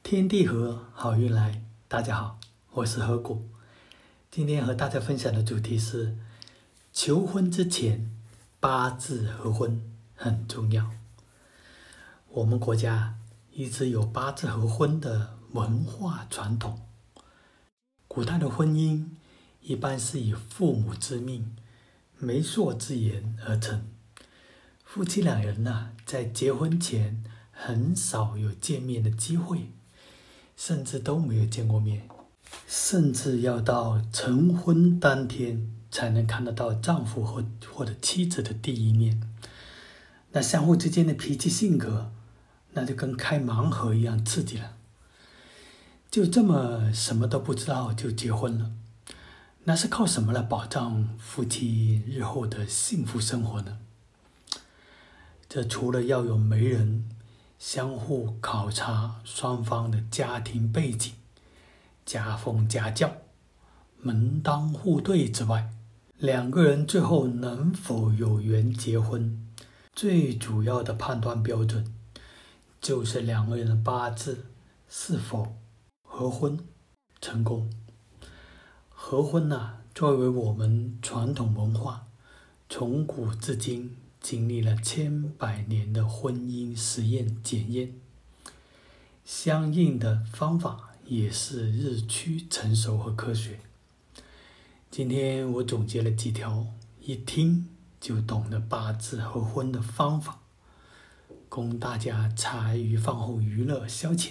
天地合，好运来。大家好，我是何谷。今天和大家分享的主题是求婚之前八字合婚很重要。我们国家一直有八字合婚的文化传统。古代的婚姻一般是以父母之命、媒妁之言而成。夫妻两人在结婚前很少有见面的机会，甚至都没有见过面，甚至要到成婚当天才能看得到丈夫或者妻子的第一面。那相互之间的脾气性格，那就跟开盲盒一样刺激了。就这么什么都不知道就结婚了，那是靠什么来保障夫妻日后的幸福生活呢？这除了要有媒人相互考察双方的家庭背景、家风家教、门当户对之外，两个人最后能否有缘结婚，最主要的判断标准就是两个人的八字是否合婚成功。合婚作为我们传统文化从古至今经历了千百年的婚姻实验检验，相应的方法也是日趋成熟和科学。今天我总结了几条一听就懂的八字合婚的方法，供大家茶余饭后娱乐消遣。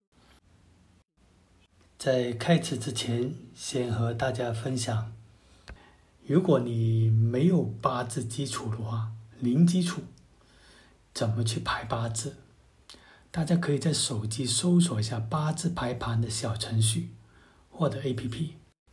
在开始之前，先和大家分享，如果你没有八字基础的话，零基础怎么去排八字？大家可以在手机搜索一下八字排盘的小程序或者 APP，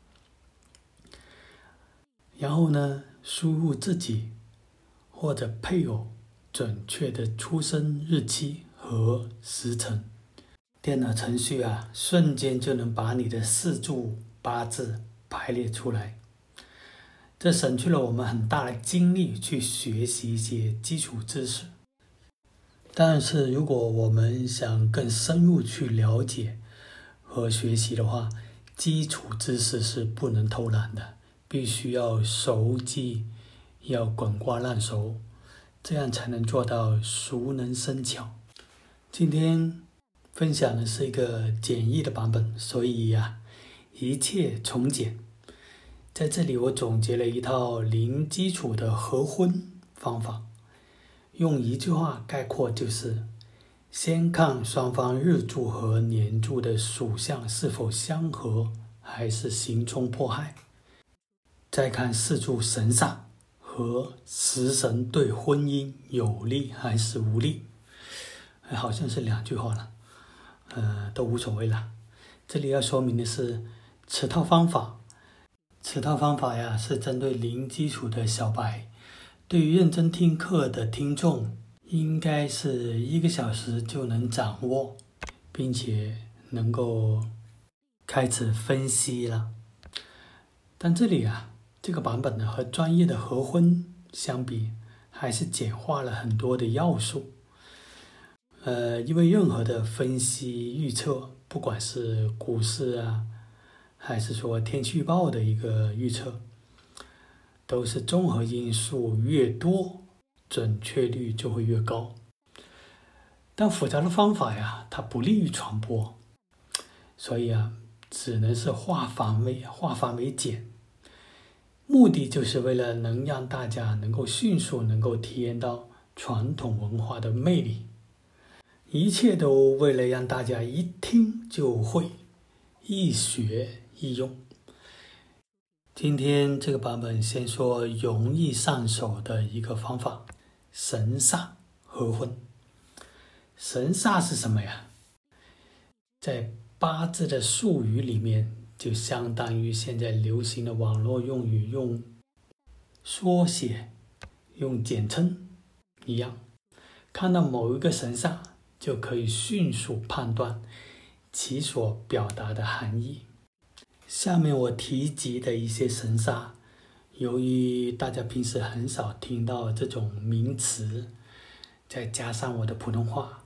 然后输入自己或者配偶准确的出生日期和时辰，电脑程序瞬间就能把你的四柱八字排列出来。这省去了我们很大的精力去学习一些基础知识。但是如果我们想更深入去了解和学习的话，基础知识是不能偷懒的，必须要熟记，要滚瓜烂熟，这样才能做到熟能生巧。今天分享的是一个简易的版本，所以一切从简。在这里我总结了一套零基础的合婚方法，用一句话概括就是：先看双方日柱和年柱的属相是否相合，还是刑冲迫害；再看四柱神煞和食神对婚姻有利还是无利。好像是两句话了，都无所谓了。这里要说明的是，此套方法是针对零基础的小白，对于认真听课的听众，应该是1个小时就能掌握，并且能够开始分析了。但这里这个版本和专业的合婚相比，还是简化了很多的要素。因为任何的分析预测，不管是股市还是说天气预报的一个预测，都是综合因素越多，准确率就会越高。但复杂的方法它不利于传播，所以只能是化繁为简，目的就是为了能让大家能够迅速能够体验到传统文化的魅力，一切都为了让大家一听就会，一学易用。今天这个版本先说容易上手的一个方法，神煞合婚。神煞是什么呀？在八字的术语里面，就相当于现在流行的网络用语用缩写、用简称一样。看到某一个神煞，就可以迅速判断其所表达的含义。下面我提及的一些神煞，由于大家平时很少听到这种名词，再加上我的普通话，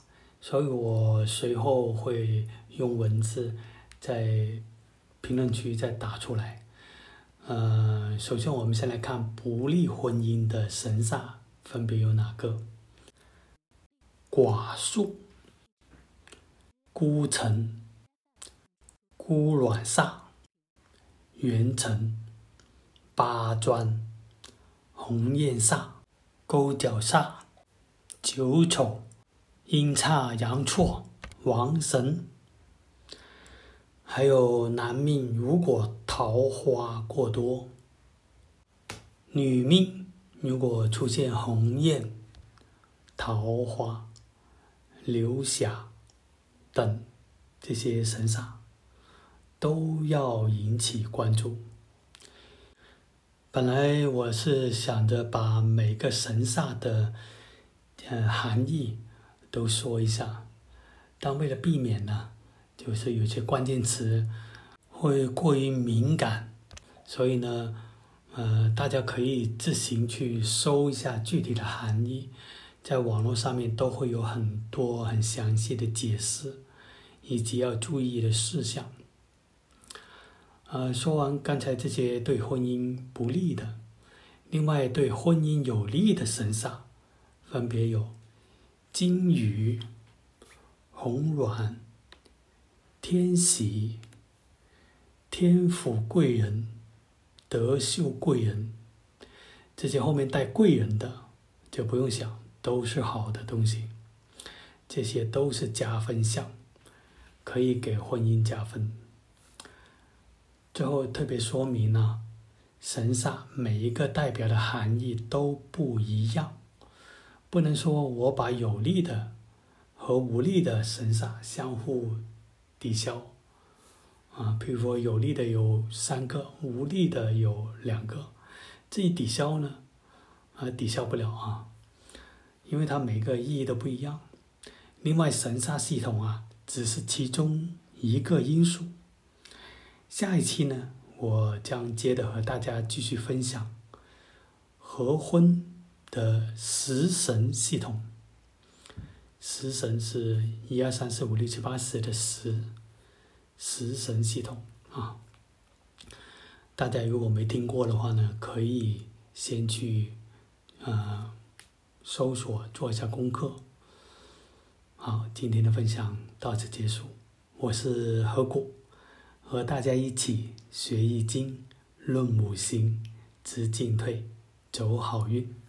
所以我随后会用文字在评论区再打出来。首先我们先来看不利婚姻的神煞分别有哪个？寡宿、孤城、孤卵煞、元辰、八砖、鸿雁煞、勾角煞、九丑、阴差阳错、亡神。还有男命如果桃花过多，女命如果出现鸿雁、桃花、流霞等这些神煞，都要引起关注。本来我是想着把每个神煞的含义都说一下，但为了避免呢，就是有些关键词会过于敏感，所以呢，大家可以自行去搜一下具体的含义，在网络上面都会有很多很详细的解释，以及要注意的事项。说完刚才这些对婚姻不利的，另外对婚姻有利的神煞，分别有金鱼、红鸾、天喜、天府贵人、德秀贵人。这些后面带贵人的就不用想，都是好的东西，这些都是加分项，可以给婚姻加分。最后特别说明呢，神煞每一个代表的含义都不一样，不能说我把有利的和无利的神煞相互抵消。譬如说有利的有3个，无利的有2个，这一抵消呢，抵消不了啊，因为它每个意义都不一样。另外神煞系统只是其中一个因素。下一期呢，我将接着和大家继续分享合婚的食神系统。食神是1、2、3、4、5、6、7、8、10的食神系统啊。大家如果没听过的话呢，可以先去搜索做一下功课。好，今天的分享到此结束，我是何果，和大家一起学易经，论五行，知进退，走好运。